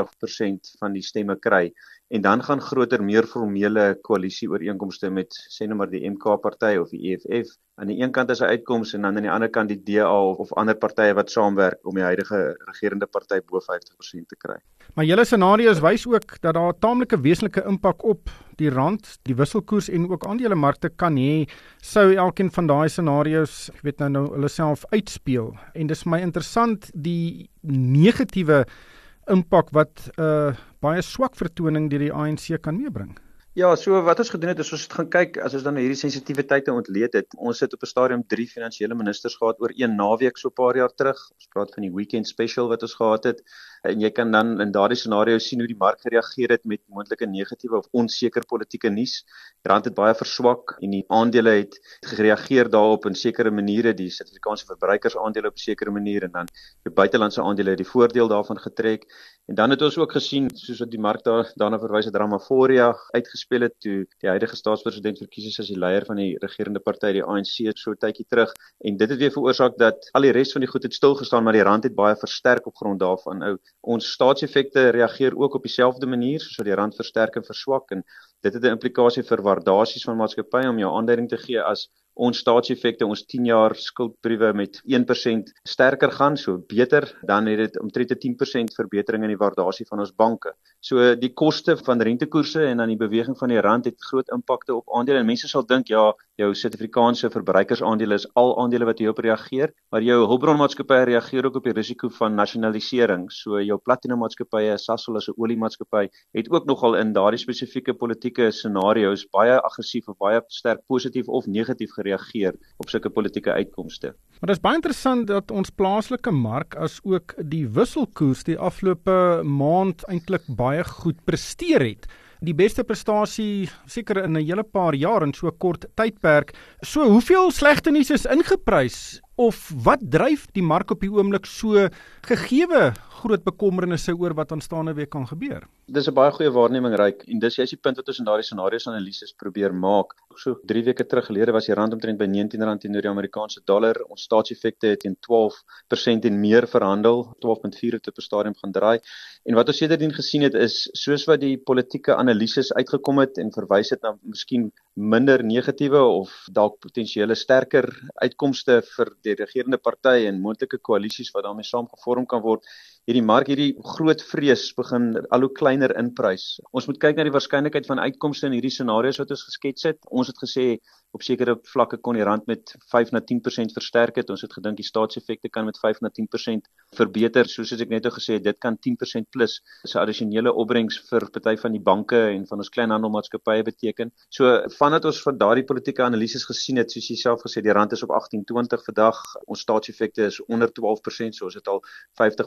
43% van die stemme kry en dan gaan groter, meer formele koalisie ooreenkomste met sê nou maar die MK party of die EFF aan die een kant as 'n uitkoms en dan aan die ander kant die DA of ander partye wat saamwerk om die huidige regerende party bo 50% te kry. Maar julle scenario's wys ook dat daar 'n taamlike wesenlike impak op die rand, die wisselkoers en ook aandelemarkte kan hê sou elkeen van daai scenario's, ek weet nou hulle self uitspeel. En dis my interessant die negatiewe impak wat baie swak vertoning deur die ANC kan meebring. Ja, so wat ons gedoen het is ons het gaan kyk as ons dan hierdie sensitiwiteite ontleed het. Ons het op 'n stadium 3 finansiële ministers gehad oor een naweek so 'n paar jaar terug. Ons praat van die weekend special wat ons gehad het. En jy kan dan in daardie scenario sien hoe die mark gereageer het met moontlike negatiewe of onseker politieke nuus. Die rand het baie verswak en die aandele het gereageer daarop in sekere maniere, die Suid-Afrikaanse verbruikersaandele op 'n sekere manier en dan die buitelandse aandele het die voordeel daarvan getrek. En dan het ons ook gesien, soos wat die mark daarna verwys het, Ramaphosa uitgespeel het toe die huidige staatspresident verkies is as die leier van die regerende party, die ANC, so 'n tydjie terug. En dit het weer veroorsaak dat al die res van die goed het stil gestaan, maar die rand het baie versterk op grond daarvan. Ons staatseffekte reageer ook op dieselfde manier, soos wat die rand versterk en verswak en dit het 'n implikasie vir waardasies van maatskappye om jou aanduiding te gee as ons staatseffekte, ons 10 jaar skuldbriewe met 1% sterker gaan, so beter, dan het dit omtrent 'n 10% verbetering in die waardasie van ons banke. So die koste van rentekoerse en dan die beweging van die rand het groot impakte op aandele en mense sal dink ja, jou Suid-Afrikaanse verbruikersaandele is al aandele wat hierop reageer, maar jou hulpbronmaatskappye reageer ook op die risiko van nasionalisering. So jou platinummaatskappye, Sasol as 'n oliemaatskappy, het ook nogal in daardie spesifieke politieke scenario's baie aggressief of baie sterk positief of negatief reageer op sulke politieke uitkomste. Maar dit is baie interessant dat ons plaaslike mark as ook die wisselkoers die afgelope maand eintlik baie goed presteer het. Die beste prestasie seker in 'n hele paar jaar in so 'n kort tydperk. So hoeveel slegte nuus is ingeprys of wat dryf die mark op die oomblik so gegeewe groot bekommernisse oor wat aanstaande week kan gebeur? Dis 'n baie goeie waarneming, Ryk, en dis juist die punt wat ons in daardie scenario's analises probeer maak. So 3 weke terug gelede was die rand omtrent by R19 teenoor die Amerikaanse dollar. Ons staatseffekte het teen 12% en meer verhandel, 12.4 het op 'n stadium gaan draai. En wat ons sedertdien gesien het is, soos wat die politieke analises uitgekom het en verwys het na miskien minder negatiewe of dalk potensiële sterker uitkomste vir die regerende party en moontlike koalisies wat daarmee saamgevorm kan word, hierdie mark hierdie groot vrees begin al hoe kleiner inprys. Ons moet kyk na die waarskynlikheid van uitkomste in hierdie scenario's wat ons geskets het. Ons het gesê op sekere vlakke kon die rand met 5 na 10% versterk het. Ons het gedink die staatseffekte kan met 5 na 10% verbeter. Soos ek net gesê het, dit kan 10% plus so addisionele opbrengs vir party van die banke en van ons kleinhandelmaatskappye beteken. So vandat ons van daardie politieke analises gesien het, soos jy self gesê, die rand is op 18.20 vandag. Ons staatseffekte is onder 12%, so ons het al 50 basispunte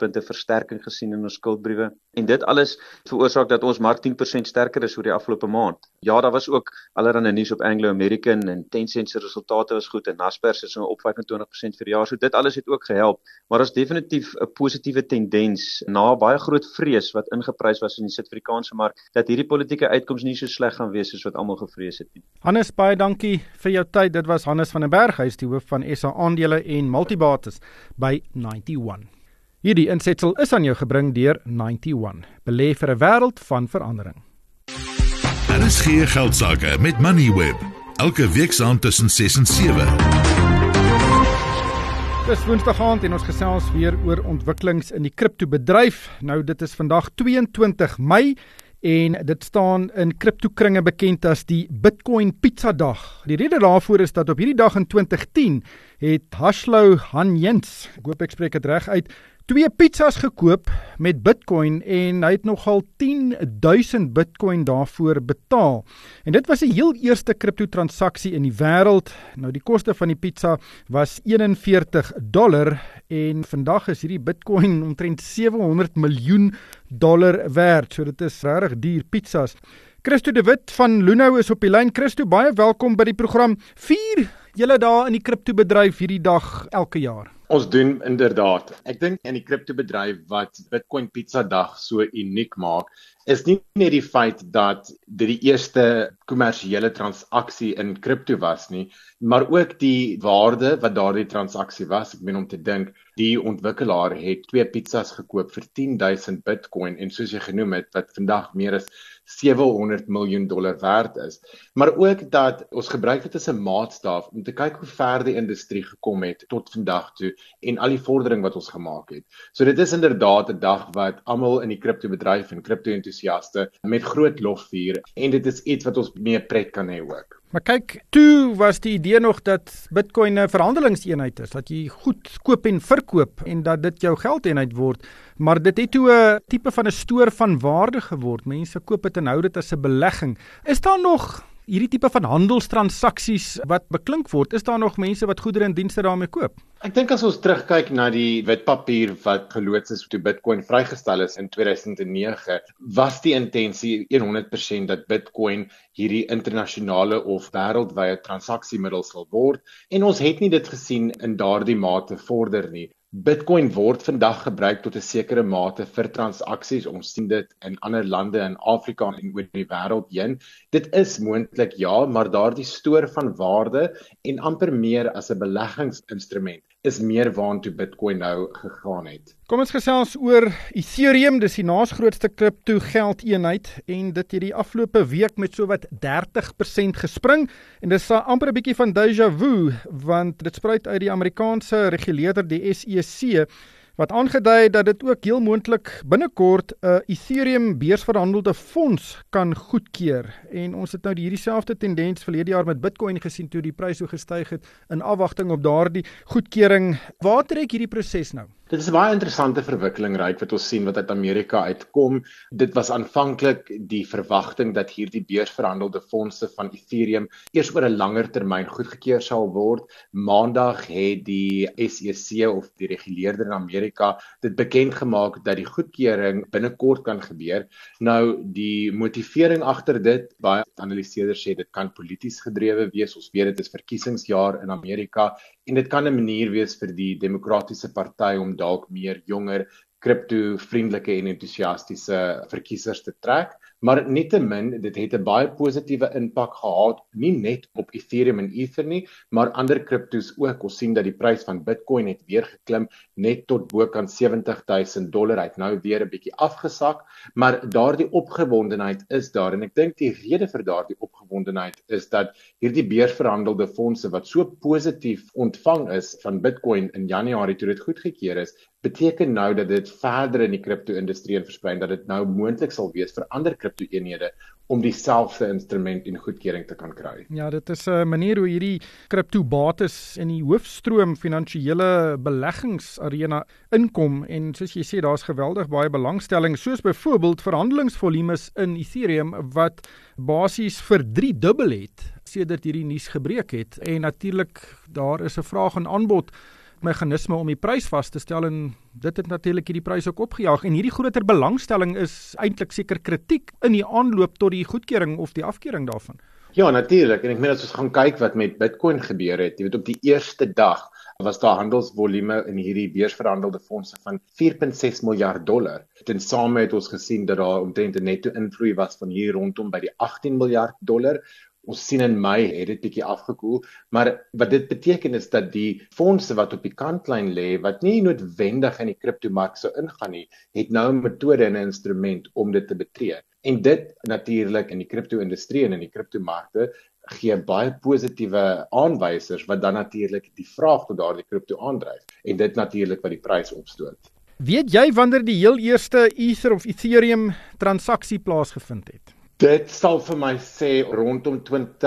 basispunte versterking gesien in ons skuldbriewe. En dit alles veroorsaak dat ons maar 10% sterker is oor die afgelope maand. Ja, daar was ook allerhande nuus op Anglo American en Tencent se resultate was goed en Naspers is nou op 25% vir die jaar. So dit alles het ook gehelp, maar daar is definitief 'n positiewe tendens na baie groot vrees wat ingeprys was in die Suid-Afrikaanse mark dat hierdie politieke uitkoms nie so sleg gaan wees soos wat almal gevrees het nie. Hannes, baie dankie vir jou tyd. Dit was Hannes van den Berg, hy is die hoof van SA Aandele en Multibates by 91. Hierdie insetsel is aan jou gebring deur 91. Belê vir 'n wêreld van verandering. RSG Geldsaake met Moneyweb. Elke week saam tussen 6 en 7. Dis Woensdag aand en ons gesels weer oor ontwikkelings in die kriptobedryf. Nou, dit is vandag 22 Mei en dit staan in kriptokringe bekend as die Bitcoin Pizza Dag. Die rede daarvoor is dat op hierdie dag in 2010 het Hashlo Hanjens, ek hoop ek spreek dit reg uit, 2 pizzas gekoop met Bitcoin en hy het nogal 10.000 Bitcoin daarvoor betaal. En dit was die heel eerste kriptotransaksie in die wêreld. Nou die koste van die pizza was $41 en vandag is hierdie Bitcoin omtrent $700 miljoen werd. So dit is regtig duur pizzas. Christo de Wit van Luno is op die lyn. Christo, baie welkom by die program. Vier julle daar in die kriptobedryf hierdie dag elke jaar? Ons doen inderdaad. Ek dink in die kriptobedryf wat Bitcoin Pizza Dag so uniek maak, is nie net die feit dat dit die eerste kommersiële transaksie in kripto was nie, maar ook die waarde wat daardie transaksie was. Ek meen om te dink, die ontwikkelaar het 2 pizzas gekoop vir 10.000 Bitcoin en soos jy genoem het, wat vandag meer as $700 miljoen werd is. Maar ook dat ons gebruik dit as 'n maatstaaf om te kyk hoe ver die industrie gekom het tot vandag toe en al die vordering wat ons gemaak het. So dit is inderdaad 'n dag wat almal in die kriptobedryf en kripto-entoesiaste met groot lof vier en dit is iets wat ons mee pret kan hê ook. Maar kyk, toe was die idee nog dat Bitcoin 'n verhandelingseenheid is, dat jy goed koop en verkoop en dat dit jou geldeenheid word, maar dit het toe 'n tipe van 'n stoor van waarde geword. Mense koop dit en hou dit as 'n belegging. Is daar nog hierdie tipe van handelstransaksies wat beklink word? Is daar nog mense wat goedere en dienste daarmee koop? Ek dink as ons terugkyk na die witpapier wat geloods is toe Bitcoin vrygestel is in 2009, was die intensie 100% dat Bitcoin hierdie internasionale of wêreldwye transaksiemiddel sal word en ons het nie dit gesien in daardie mate vorder nie. Bitcoin word vandag gebruik tot 'n sekere mate vir transaksies. Ons sien dit in ander lande in Afrika en oor die wêreld heen. Dit is moontlik ja, maar daardie stoor van waarde en amper meer as 'n beleggingsinstrument is meer waartoe Bitcoin nou gegaan het. Kom ons gesels oor Ethereum, dis die naasgrootste kripto geldeenheid en dit het die afgelope week met so wat 30% gespring en dis amper 'n bietjie van déjà vu want dit spruit uit die Amerikaanse reguleerder die SEC wat aangedui dat dit ook heel moontlik binnekort 'n Ethereum beursverhandelde fonds kan goedkeur. En ons het nou hierdie selfde tendens verlede jaar met Bitcoin gesien toe die prys so gestyg het in afwagting op daardie goedkeuring. Waar trek hierdie proses nou? Dit is 'n baie interessante verwikkeling ryk wat ons sien wat uit Amerika uitkom. Dit was aanvanklik die verwagting dat hierdie beursverhandelde fondse van Ethereum eers oor 'n langer termyn goedgekeur sal word. Maandag het die SEC of die reguleerder in Amerika dit bekend gemaak dat die goedkeuring binnekort kan gebeur. Nou die motivering agter dit, baie analiseerders sê dit kan polities gedrewe wees. Ons weet dit is verkiesingsjaar in Amerika en dit kan 'n manier wees vir die Demokratiese Party om dalk meer jonger, kripto-vriendelike en entoesiastiese verkiesers te trek, maar nietemin, dit het 'n baie positiewe impak gehad, nie net op Ethereum en Ether nie, maar ander kriptos ook. Ons sien dat die prys van Bitcoin het weer geklim, net tot bokant $70,000, het nou weer 'n bietjie afgesak, maar daardie opgewondenheid is daar, en ek dink die rede vir daardie opgewondenheid is dat hierdie beursverhandelde fondse wat so positief ontvang is van Bitcoin in Januarie toe dit goedgekeur is, beteken nou dat dit verder in die kripto-industrie versprei, dat dit nou moontlik sal wees vir ander kripto-eenhede om dieselfde instrument en goedkeuring te kan kry. Ja, dit is 'n manier hoe hierdie kripto-bates in die hoofstroom finansiële beleggingsarena inkom en soos jy sê, daar's geweldig baie belangstelling, soos byvoorbeeld verhandelingsvolumes in Ethereum wat basies verdriedubbel het sedert hierdie nuus gebreek het en natuurlik daar is 'n vraag en aanbod meganisme om die prys vas te stel en dit het natuurlik hierdie prys ook opgejaag en hierdie groter belangstelling is eintlik seker kritiek in die aanloop tot die goedkeuring of die afkeuring daarvan. Ja, natuurlik. En ek meen as ons gaan kyk wat met Bitcoin gebeur het, jy weet op die eerste dag was daar handelsvolume in hierdie beursverhandelde fondse van $4.6 miljard. Tensame het ons gesien dat daar omtrent 'n netto invloei was van hier rondom by die $18 miljard. Ons sien in Mei het dit bietjie afgekoel, maar wat dit beteken is dat die fondse wat op die kantlyn lê, wat nie noodwendig in die kriptomark sou ingaan nie, het nou 'n metode en 'n instrument om dit te betree. En dit natuurlik in die kripto-industrie en in die kriptomarkte gee baie positiewe aanwysers wat dan natuurlik die vraag tot daardie kripto aandryf en dit natuurlik wat die prys opstoot. Weet jy wanneer die heel eerste Ether of Ethereum transaksie plaasgevind het? Dit sal vir my sê rondom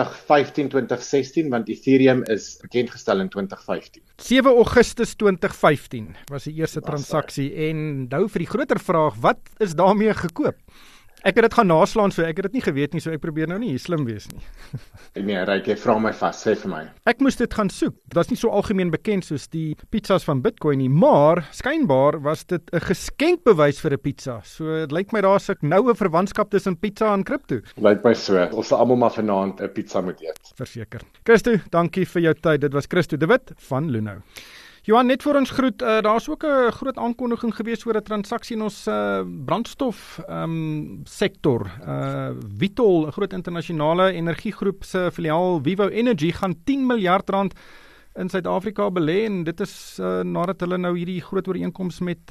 2015-2016 want Ethereum is bekendgestel in 2015. 7 Augustus 2015 was die eerste transaksie en nou vir die groter vraag, wat is daarmee gekoop? Ek het dit gaan naslaan, so ek het dit nie geweet nie, so ek probeer nou nie hier slim wees nie. Nee, Ryk, jy vra my vas, sê vir my. Ek moes dit gaan soek. Dit is nie so algemeen bekend soos die pizzas van Bitcoin nie, maar skynbaar was dit 'n geskenkbewys vir 'n pizza. So dit lyk my daar's 'n noue verwantskap tussen pizza en kripto. Lyk my so. Ons sal almal maar vanaand 'n pizza moet eet. Verseker. Christo, dankie vir jou tyd. Dit was Christo de Wit van Luno. Johan, net voor ons groet, daar's ook 'n groot aankondiging gewees oor 'n transaksie in ons brandstof sektor. Vitol, 'n groot internasionale energiegroep se filiaal Vivo Energy gaan R10 miljard in Suid-Afrika belê en dit is nadat hulle nou hierdie groot ooreenkoms met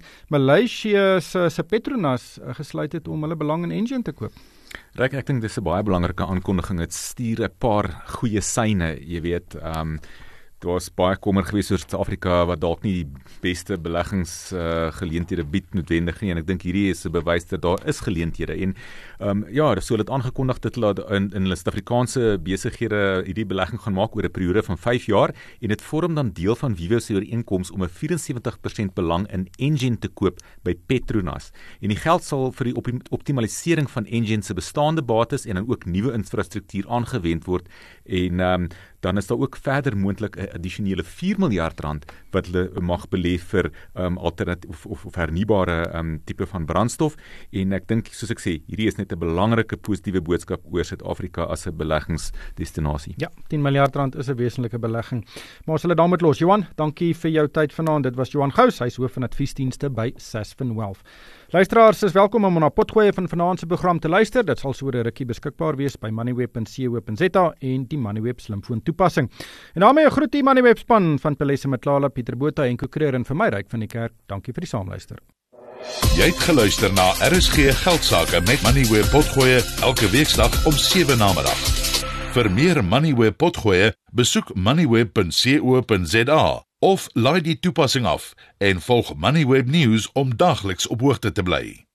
Maleisië se Petronas gesluit het om hulle belang in Engen te koop. Ryk, ek dink dis 'n baie belangrike aankondiging. Dit stuur 'n paar goeie syne, jy weet. Daar was baie kommer gewees oor Suid-Afrika wat dalk nie die beste beleggingsgeleenthede bied noodwendig nie en ek dink hierdie is 'n bewys dat daar is geleenthede en ja, so het aangekondig dat hulle in hulle Suid-Afrikaanse besighede hierdie belegging gaan maak oor 'n periode van 5 jaar en dit vorm dan deel van Vivo se ooreenkoms om 'n 74% belang in Engen te koop by Petronas. En die geld sal vir die optimalisering van Engen se bestaande bates en dan ook nuwe infrastruktuur aangewend word en dan is daar ook verder moontlik 'n addisionele R4 miljard wat hulle mag belê vir alternatief of hernubare tipe van brandstof en ek dink soos ek sê, hierdie is net 'n belangrike positiewe boodskap oor Suid-Afrika as 'n beleggingsdestinasie. Ja, R10 miljard is 'n wesenlike belegging. Maar ons sal dit daarmee los. Johan, dankie vir jou tyd vanaand. Dit was Johan Gous, hy's hoof van adviesdienste by Sasfin Wealth. Luisteraars is welkom om na potgoeie van vanaand se program te luister. Dit sal so 'n rukkie beskikbaar wees by moneyweb.co.za en die Moneyweb slimfoon toepassing. En daarmee groet die Moneyweb span van Pelese Matlala, Pieter Botha en Koekreer en vir my Ryk van die Kerk. Dankie vir die saamluister. Jy het geluister na RSG Geldsaake met Moneyweb potgoeie elke weeksdag om 7 namiddag. Vir meer Moneyweb potgoeie, besoek moneyweb.co.za of laai die toepassing af en volg Moneyweb News om dagliks op hoogte te bly.